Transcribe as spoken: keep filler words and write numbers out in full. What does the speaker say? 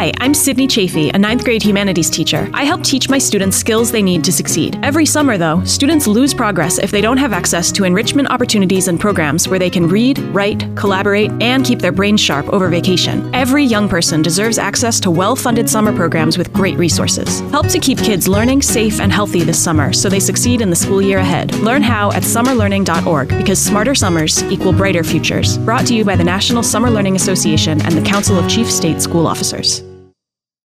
Hi, I'm Sydney Chafee, a ninth grade humanities teacher. I help teach my students skills they need to succeed. Every summer, though, students lose progress if they don't have access to enrichment opportunities and programs where they can read, write, collaborate, and keep their brains sharp over vacation. Every young person deserves access to well-funded summer programs with great resources. Help to keep kids learning, safe, and healthy this summer so they succeed in the school year ahead. Learn how at summer learning dot org because smarter summers equal brighter futures. Brought to you by the National Summer Learning Association and the Council of Chief State School Officers.